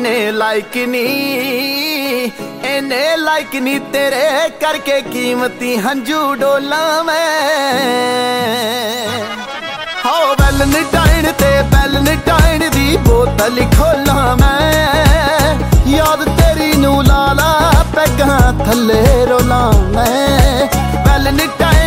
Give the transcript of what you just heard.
इन्ने like knee तेरे करके कीमती हंजू डोला मैं। हो वैलेंटाइन ते वैलेंटाइन दी बोतल खोला मैं, याद तेरी नू लाला पैगां थल्ले रोला मैं। वैलेंटाइन